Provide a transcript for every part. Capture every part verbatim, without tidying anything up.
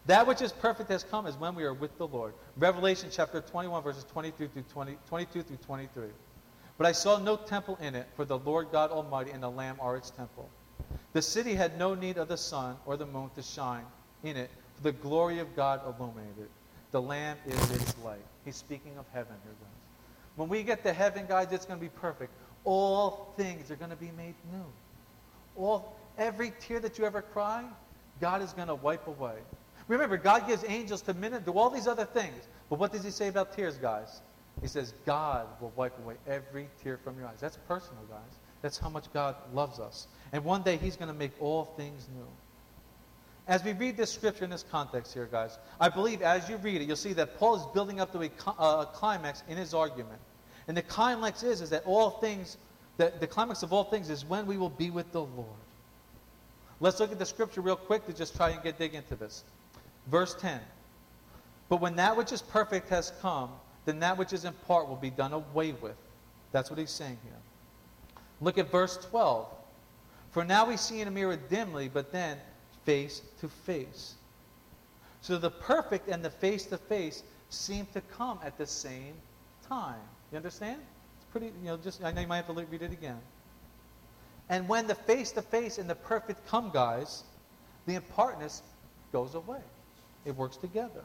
That which is perfect has come is when we are with the Lord. Revelation chapter twenty-one, verses twenty-two through twenty, twenty-two through twenty-three. But I saw no temple in it, for the Lord God Almighty and the Lamb are its temple. The city had no need of the sun or the moon to shine in it, for the glory of God illuminated it. The Lamb is its light. He's speaking of heaven here, guys. When we get to heaven, guys, it's going to be perfect. All things are going to be made new. All, every tear that you ever cry, God is going to wipe away. Remember, God gives angels to minister, do all these other things. But what does he say about tears, guys? He says, God will wipe away every tear from your eyes. That's personal, guys. That's how much God loves us. And one day he's going to make all things new. As we read this scripture in this context here, guys, I believe as you read it, you'll see that Paul is building up to a, a climax in his argument. And the climax is, is that all things, that the climax of all things is when we will be with the Lord. Let's look at the scripture real quick to just try and get dig into this. Verse ten. But when that which is perfect has come, then that which is in part will be done away with. That's what he's saying here. Look at verse twelve. For now we see in a mirror dimly, but then face to face. So the perfect and the face to face seem to come at the same time. You understand? It's pretty, you know, just, I know you might have to read it again. And when the face to face and the perfect come, guys, the impartness goes away. It works together.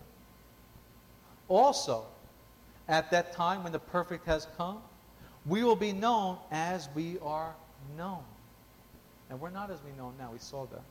Also, at that time when the perfect has come, we will be known as we are known. And we're not as we know now. We saw that.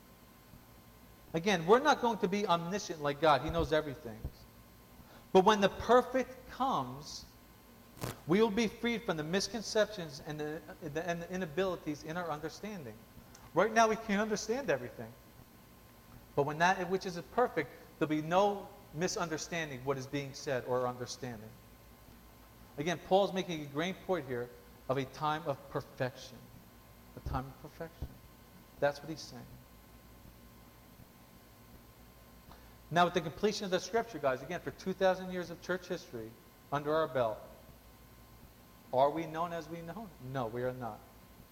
Again, we're not going to be omniscient like God. He knows everything. But when the perfect comes, we will be freed from the misconceptions and the, the, and the inabilities in our understanding. Right now, we can't understand everything. But when that which is perfect, there'll be no misunderstanding what is being said or understanding. Again, Paul's making a great point here of a time of perfection. A time of perfection. That's what he's saying. Now, with the completion of the scripture, guys, again, for two thousand years of church history under our belt, are we known as we know? No, we are not.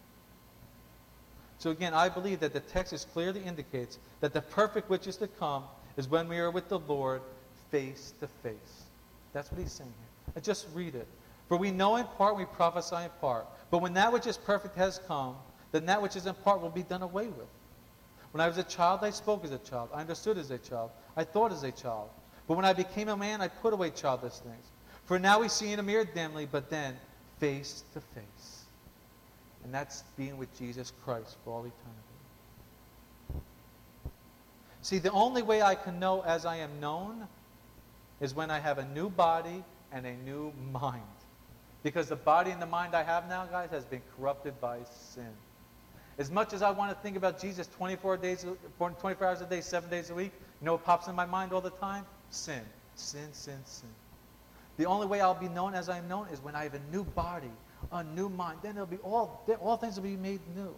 So again, I believe that the text clearly indicates that the perfect which is to come is when we are with the Lord face to face. That's what he's saying here. I just read it. For we know in part, we prophesy in part. But when that which is perfect has come, then that which is in part will be done away with. When I was a child, I spoke as a child. I understood as a child. I thought as a child. But when I became a man, I put away childish things. For now we see in a mirror dimly, but then face to face. And that's being with Jesus Christ for all eternity. See, the only way I can know as I am known is when I have a new body and a new mind. Because the body and the mind I have now, guys, has been corrupted by sin. As much as I want to think about Jesus twenty-four days, twenty-four hours a day, seven days a week, you know what pops in my mind all the time? Sin. Sin, sin, sin. The only way I'll be known as I'm known is when I have a new body, a new mind. Then it'll be all, all things will be made new.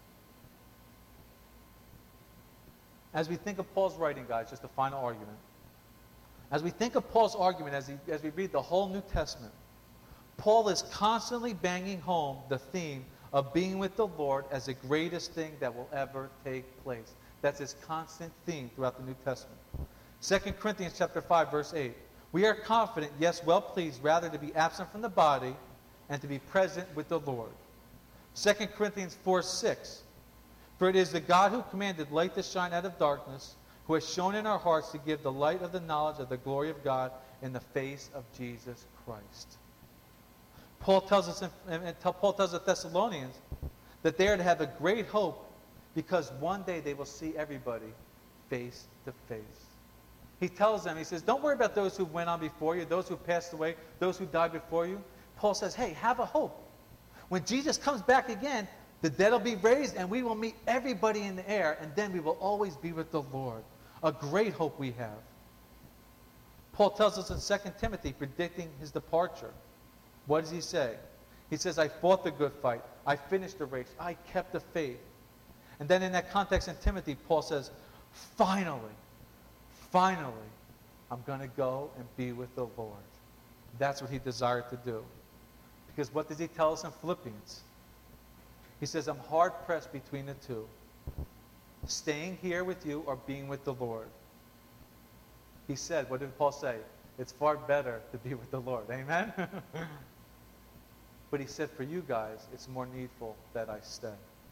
As we think of Paul's writing, guys, just a final argument. As we think of Paul's argument, as, he, as we read the whole New Testament, Paul is constantly banging home the theme of being with the Lord as the greatest thing that will ever take place. That's his constant theme throughout the New Testament. Second Corinthians chapter five, verse eight. We are confident, yes, well pleased, rather to be absent from the body and to be present with the Lord. Second Corinthians four, six. For it is the God who commanded light to shine out of darkness, who has shown in our hearts to give the light of the knowledge of the glory of God in the face of Jesus Christ. Paul tells us, in, Paul tells the Thessalonians that they are to have a great hope because one day they will see everybody face to face. He tells them, he says, don't worry about those who went on before you, those who passed away, those who died before you. Paul says, hey, have a hope. When Jesus comes back again, the dead will be raised and we will meet everybody in the air and then we will always be with the Lord. A great hope we have. Paul tells us in Second Timothy, predicting his departure. What does he say? He says, I fought the good fight. I finished the race. I kept the faith. And then in that context in Timothy, Paul says, finally, finally, I'm going to go and be with the Lord. That's what he desired to do. Because what does he tell us in Philippians? He says, I'm hard-pressed between the two. Staying here with you or being with the Lord. He said, what did Paul say? It's far better to be with the Lord. Amen? But he said, for you guys, it's more needful that I stay.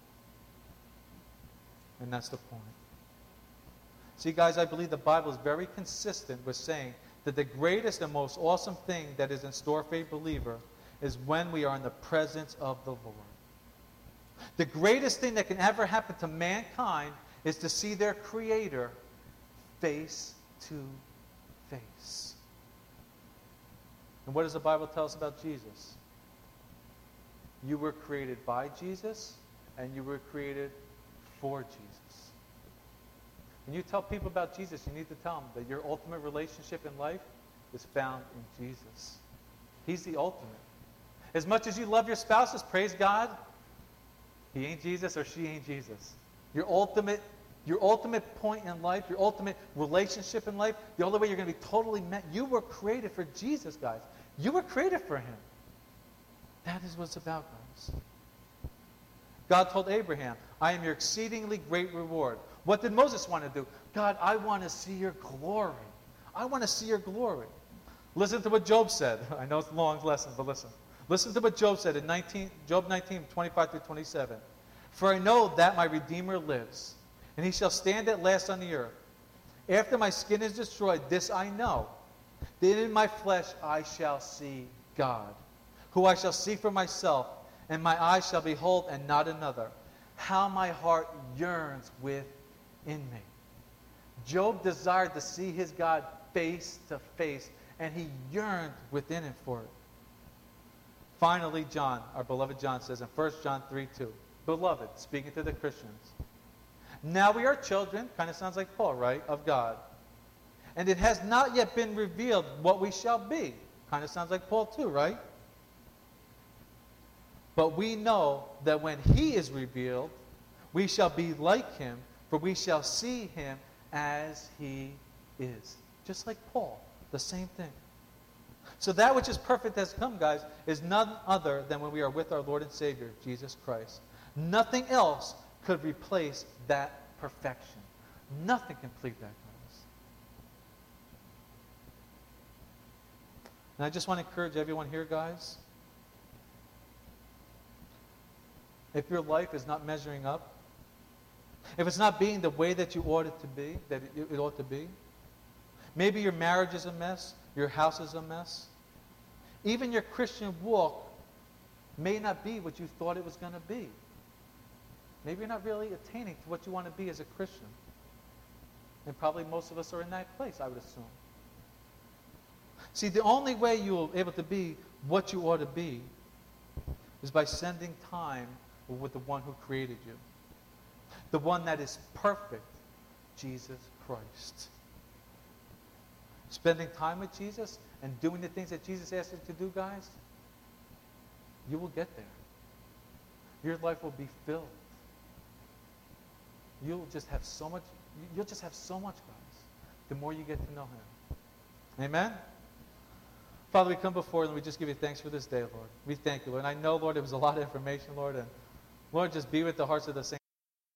And that's the point. See, guys, I believe the Bible is very consistent with saying that the greatest and most awesome thing that is in store for a believer is when we are in the presence of the Lord. The greatest thing that can ever happen to mankind is to see their Creator face to face. And what does the Bible tell us about Jesus? You were created by Jesus, and you were created for Jesus. When you tell people about Jesus, you need to tell them that your ultimate relationship in life is found in Jesus. He's the ultimate. As much as you love your spouses, praise God, he ain't Jesus or she ain't Jesus. Your ultimate, your ultimate point in life, your ultimate relationship in life, the only way you're going to be totally met, you were created for Jesus, guys. You were created for him. That is what it's about, guys. God told Abraham, I am your exceedingly great reward. What did Moses want to do? God, I want to see your glory. I want to see your glory. Listen to what Job said. I know it's a long lesson, but listen. Listen to what Job said in nineteen, Job nineteen, twenty-five through twenty-seven. For I know that my Redeemer lives, and he shall stand at last on the earth. After my skin is destroyed, this I know, that in my flesh I shall see God, who I shall see for myself, and my eyes shall behold and not another. How my heart yearns within me. Job desired to see his God face to face, and he yearned within him for it. Finally, John, our beloved John, says in First John three two, Beloved, speaking to the Christians, now we are children, kind of sounds like Paul, right, of God. And it has not yet been revealed what we shall be. Kind of sounds like Paul too, right? But we know that when he is revealed, we shall be like him, for we shall see him as he is. Just like Paul, the same thing. So that which is perfect has come, guys, is none other than when we are with our Lord and Savior, Jesus Christ. Nothing else could replace that perfection. Nothing can complete that, guys. And I just want to encourage everyone here, guys. If your life is not measuring up, if it's not being the way that you ought it to be, that it, it ought to be, maybe your marriage is a mess, your house is a mess, even your Christian walk may not be what you thought it was going to be. Maybe you're not really attaining to what you want to be as a Christian. And probably most of us are in that place, I would assume. See, the only way you'll be able to be what you ought to be is by spending time with the one who created you. The one that is perfect, Jesus Christ. Spending time with Jesus and doing the things that Jesus asked us to do, guys, you will get there. Your life will be filled. You'll just have so much, you'll just have so much, guys, the more you get to know him. Amen? Father, we come before you and we just give you thanks for this day, Lord. We thank you, Lord. And I know, Lord, it was a lot of information, Lord, and Lord, just be with the hearts of the saints.